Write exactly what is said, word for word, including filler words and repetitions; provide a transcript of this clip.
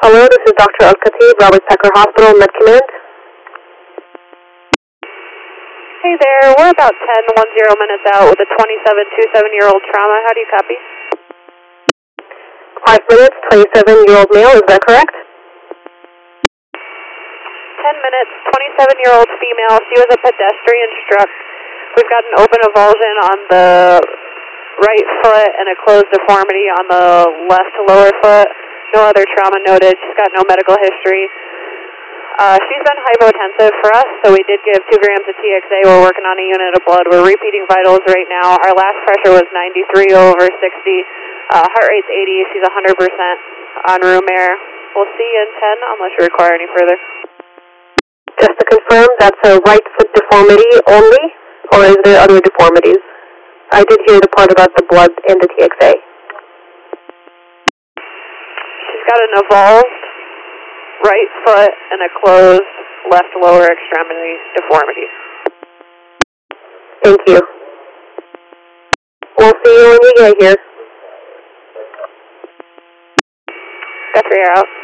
Hello, this is Doctor Al-Khatib, Robert Pecker Hospital, Med Command. Hey there, we're about ten, one zero minutes out with a twenty-seven, twenty-seven-year-old trauma. How do you copy? Five minutes, twenty-seven-year-old male, is that correct? Ten minutes, twenty-seven-year-old female. She was a pedestrian struck. We've got an open avulsion on the right foot and a closed deformity on the left lower foot. No other trauma noted. She's got no medical history. Uh, she's been hypotensive for us, so we did give two grams of T X A. We're working on a unit of blood. We're repeating vitals right now. Our last pressure was ninety-three over sixty. Uh, heart rate's eighty. She's one hundred percent on room air. We'll see you in ten unless you require any further. Just to confirm, that's a right foot deformity only, or is there other deformities? I did hear the part about the blood and the T X A. She's got an evolved right foot and a closed left lower extremity deformity. Thank you. We'll see you when you get here. That's where you're out.